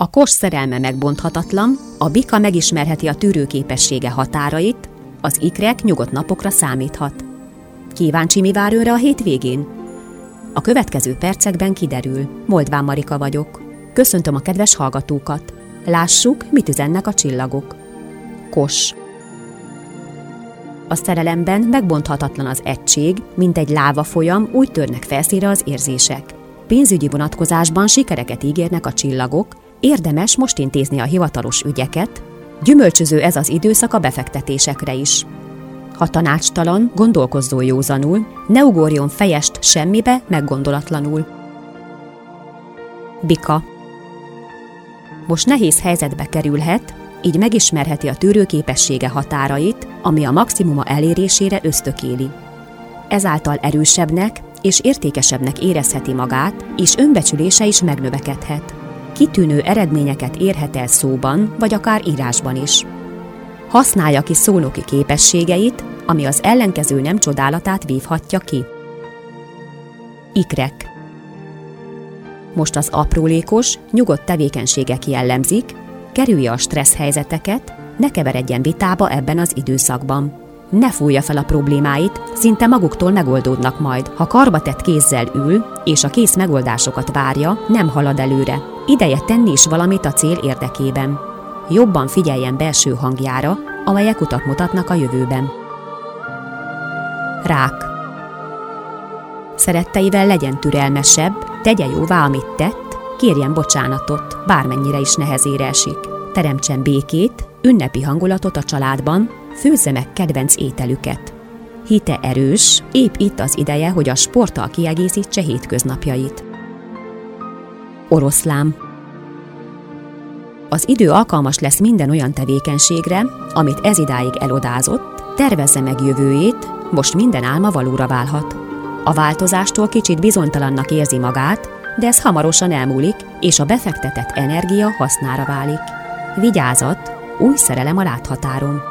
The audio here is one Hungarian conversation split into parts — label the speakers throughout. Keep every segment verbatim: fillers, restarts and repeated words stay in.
Speaker 1: A kos szerelme megbonthatatlan, a bika megismerheti a tűrőképessége határait, az ikrek nyugodt napokra számíthat. Kíváncsi, mi vár őre a hétvégén? A következő percekben kiderül. Moldván Marika vagyok. Köszöntöm a kedves hallgatókat. Lássuk, mit üzennek a csillagok. Kos. A szerelemben megbonthatatlan az egység, mint egy lávafolyam, úgy törnek felszínre az érzések. Pénzügyi vonatkozásban sikereket ígérnek a csillagok, érdemes most intézni a hivatalos ügyeket, gyümölcsöző ez az időszak a befektetésekre is. Ha tanácstalan, gondolkozzon józanul, ne ugorjon fejest semmibe meggondolatlanul. Bika. Most nehéz helyzetbe kerülhet, így megismerheti a tűrőképessége határait, ami a maximuma elérésére ösztökéli. Ezáltal erősebbnek és értékesebbnek érezheti magát, és önbecsülése is megnövekedhet. Kitűnő eredményeket érhet el szóban, vagy akár írásban is. Használja ki szónoki képességeit, ami az ellenkező nem csodálatát vívhatja ki. Ikrek. Most az aprólékos, nyugodt tevékenységek jellemzik, kerülje a stressz helyzeteket, ne keveredjen vitába ebben az időszakban. Ne fújja fel a problémáit, szinte maguktól megoldódnak majd. Ha karbatett kézzel ül, és a kész megoldásokat várja, nem halad előre. Ideje tenni is valamit a cél érdekében. Jobban figyeljen belső hangjára, amelyek utat mutatnak a jövőben. Rák. Szeretteivel legyen türelmesebb, tegye jóvá, amit tett, kérjen bocsánatot, bármennyire is nehezére esik. Teremtsen békét, ünnepi hangulatot a családban, főzze meg kedvenc ételüket. Hite erős, épp itt az ideje, hogy a sporttal kiegészítse hétköznapjait. Oroszlán. Az idő alkalmas lesz minden olyan tevékenységre, amit ezidáig elodázott, tervezze meg jövőjét, most minden álma valóra válhat. A változástól kicsit bizonytalannak érzi magát, de ez hamarosan elmúlik, és a befektetett energia hasznára válik. Vigyázat, új szerelem a láthatáron.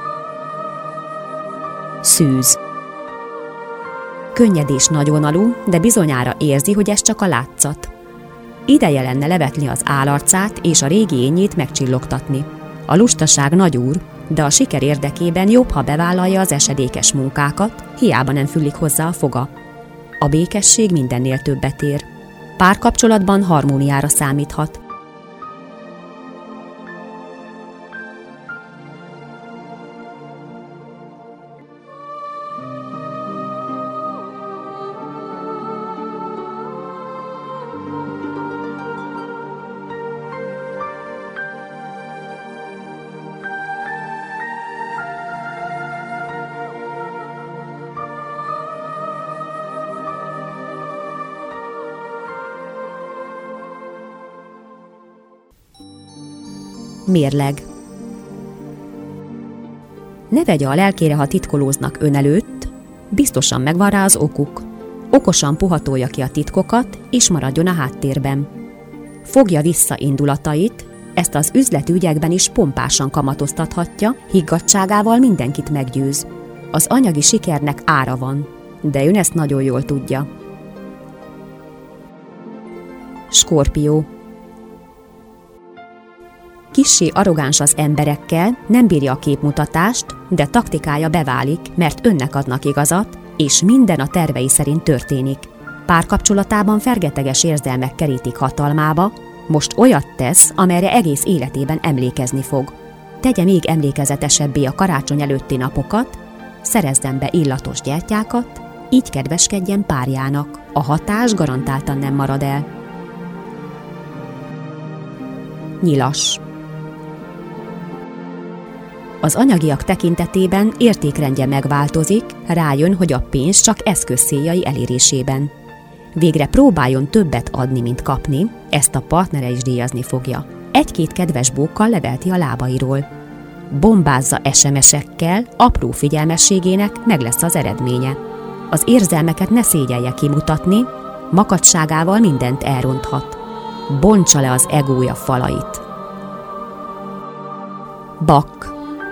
Speaker 1: Szűz. Könnyed és nagyvonalú, de bizonyára érzi, hogy ez csak a látszat. Ideje lenne levetni az állarcát és a régi ényét megcsillogtatni. A lustaság nagy úr, de a siker érdekében jobb, ha bevállalja az esedékes munkákat, hiába nem füllik hozzá a foga. A békesség mindennél többet ér. Párkapcsolatban harmóniára számíthat. Mérleg. Ne vegye a lelkére, ha titkolóznak ön előtt, biztosan megvan rá az okuk. Okosan puhatolja ki a titkokat, és maradjon a háttérben. Fogja vissza indulatait, ezt az üzletügyekben is pompásan kamatoztathatja, higgadtságával mindenkit meggyőz. Az anyagi sikernek ára van, de ön ezt nagyon jól tudja. Skorpió. Kissé arrogáns az emberekkel, nem bírja a képmutatást, de taktikája beválik, mert önnek adnak igazat, és minden a tervei szerint történik. Párkapcsolatában fergeteges érzelmek kerítik hatalmába, most olyat tesz, amelyre egész életében emlékezni fog. Tegye még emlékezetesebbé a karácsony előtti napokat, szerezzen be illatos gyertyákat, így kedveskedjen párjának, a hatás garantáltan nem marad el. Nyilas. Az anyagiak tekintetében értékrendje megváltozik, rájön, hogy a pénz csak eszköz céljai elérésében. Végre próbáljon többet adni, mint kapni, ezt a partnere is díjazni fogja. Egy-két kedves bókkal levelti a lábairól. Bombázza es em esekkel, apró figyelmességének meg lesz az eredménye. Az érzelmeket ne szégyelje kimutatni, makacságával mindent elronthat. Bontsa le az egója falait. Bakk.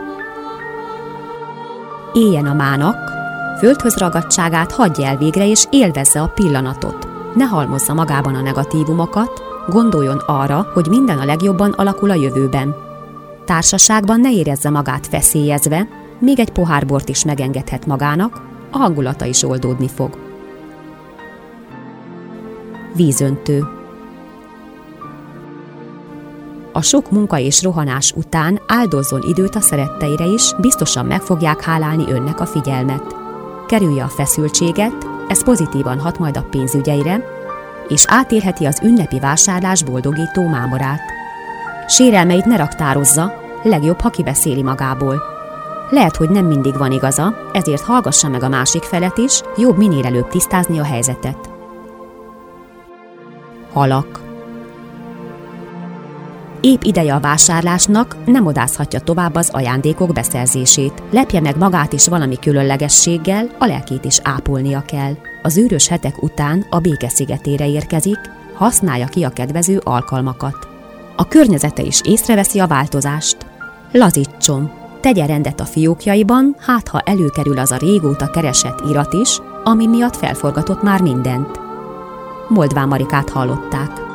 Speaker 1: Éljen a mának, földhöz ragadtságát hagyja el végre és élvezze a pillanatot. Ne halmozza magában a negatívumokat, Gondoljon arra, hogy minden a legjobban alakul a jövőben. Társaságban ne érezze magát feszélyezve, még egy pohár bort is megengedhet magának, a hangulata is oldódni fog. Vízöntő. A sok munka és rohanás után áldozzon időt a szeretteire is, biztosan meg fogják hálálni önnek a figyelmet. Kerülje a feszültséget, ez pozitívan hat majd a pénzügyeire, és átélheti az ünnepi vásárlás boldogító mámorát. Sérelmeit ne raktározza, legjobb, ha kibeszéli magából. Lehet, hogy nem mindig van igaza, ezért hallgassa meg a másik felet is, jobb minél előbb tisztázni a helyzetet. Halak. Épp ideje a vásárlásnak, nem odázhatja tovább az ajándékok beszerzését. Lepje meg magát is valami különlegességgel, a lelkét is ápolnia kell. Az őrös hetek után a béke szigetére érkezik, használja ki a kedvező alkalmakat. A környezete is észreveszi a változást. Lazítson, tegye rendet a fiókjaiban, hát ha előkerül az a régóta keresett irat is, ami miatt felforgatott már mindent. Moldván Marikát hallották.